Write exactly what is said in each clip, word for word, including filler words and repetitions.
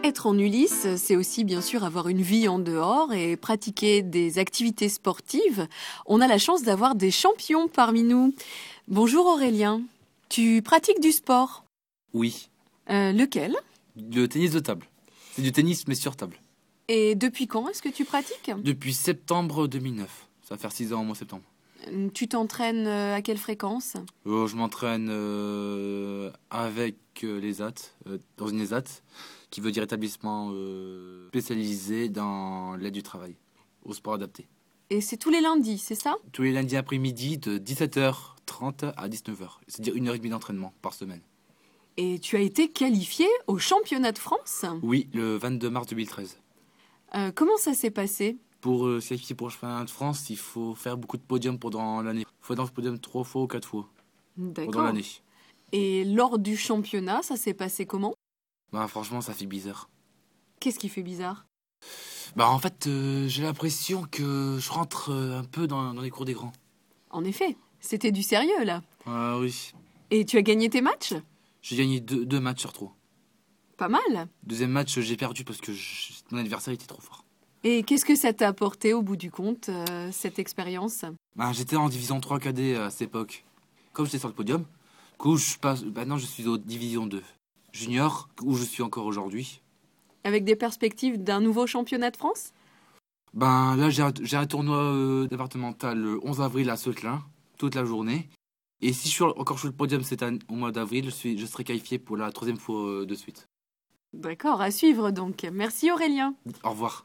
Être en Ulysse, c'est aussi bien sûr avoir une vie en dehors et pratiquer des activités sportives. On a la chance d'avoir des champions parmi nous. Bonjour Aurélien, tu pratiques du sport? Oui, Euh, lequel? le tennis de table. C'est du tennis mais sur table. Et depuis quand est-ce que tu pratiques? Depuis septembre deux mille neuf. Ça va faire six ans au mois de septembre. Euh, Tu t'entraînes euh, à quelle fréquence? Euh, je m'entraîne euh, avec euh, les A T, euh, dans une E S A T, qui veut dire établissement euh, spécialisé dans l'aide du travail, au sport adapté. Et c'est tous les lundis, c'est ça? Tous les lundis après-midi de dix-sept heures trente à dix-neuf heures. C'est-à-dire une heure et demie d'entraînement par semaine. Et tu as été qualifié au championnat de France? Oui, le vingt-deux mars deux mille treize. Euh, comment ça s'est passé? Pour euh, se qualifier pour le championnat de France, il faut faire beaucoup de podiums pendant l'année. Il faut être dans le podium trois fois ou quatre fois pendant D'accord. l'année. Et lors du championnat, ça s'est passé comment? Bah franchement, ça fait bizarre. Qu'est-ce qui fait bizarre? Bah en fait, euh, j'ai l'impression que je rentre euh, un peu dans, dans les cours des grands. En effet, c'était du sérieux là. Ah oui. Et tu as gagné tes matchs? J'ai gagné deux, deux matchs sur trois. Pas mal. Deuxième match, j'ai perdu parce que je- mon adversaire était trop fort. Et qu'est-ce que ça t'a apporté au bout du compte, euh, cette expérience? Bah, j'étais en division trois cadet à cette époque. Comme j'étais sur le podium, du coup, je passe, maintenant je suis au division deux. Junior, où je suis encore aujourd'hui. Avec des perspectives d'un nouveau championnat de France? Ben là, j'ai un, j'ai un tournoi euh, départemental le onze avril à Sautelin, toute la journée. Et si je suis encore sur le podium cette année, au mois d'avril, je, suis, je serai qualifié pour la troisième fois euh, de suite. D'accord, à suivre donc. Merci Aurélien. Au revoir.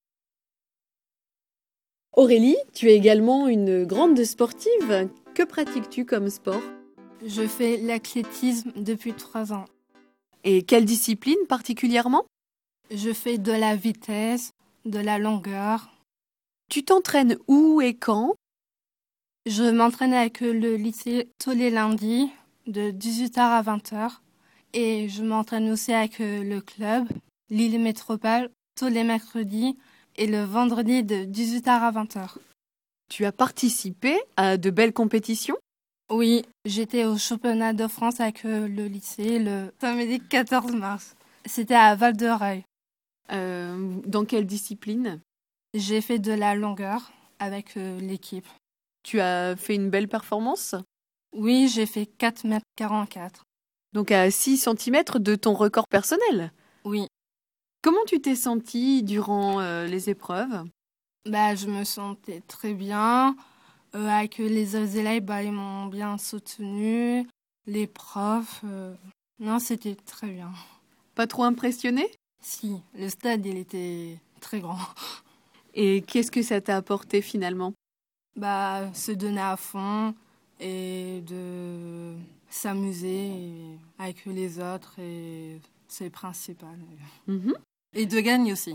Aurélie, tu es également une grande sportive. Que pratiques-tu comme sport? Je fais l'athlétisme depuis trois ans. Et quelle discipline particulièrement? Je fais de la vitesse, de la longueur. Tu t'entraînes où et quand? Je m'entraîne avec le lycée tous les lundis de dix-huit heures à vingt heures. Et je m'entraîne aussi avec le club, Lille Métropole, tous les mercredis et le vendredi de dix-huit heures à vingt heures. Tu as participé à de belles compétitions? Oui, j'étais au championnat de France avec le lycée le samedi quatorze mars. C'était à Val-de-Reuil. Euh, dans quelle discipline? J'ai fait de la longueur avec euh, l'équipe. Tu as fait une belle performance? Oui, j'ai fait quatre mètres quarante-quatre. Donc à six centimètres de ton record personnel. Oui, Comment tu t'es sentie durant euh, les épreuves? bah, je me sentais très bien. Euh, avec les autres élèves, bah, ils m'ont bien soutenue. Les profs, euh, non, c'était très bien. Pas trop impressionnée? Si, le stade, il était très grand. Et qu'est-ce que ça t'a apporté finalement? Bah, se donner à fond et de s'amuser avec les autres, et c'est le principal. Mhm. Et de gagner aussi.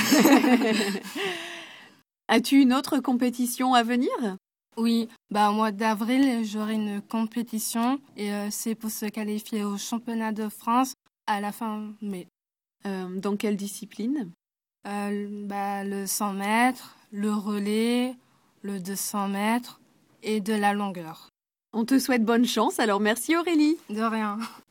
As-tu une autre compétition à venir? Oui, bah, au mois d'avril, j'aurai une compétition et euh, c'est pour se qualifier au championnat de France à la fin mai. Euh, dans quelle discipline? Euh, bah, le cent mètres, le relais, le deux cents mètres et de la longueur. On te souhaite bonne chance, alors merci Aurélie. De rien.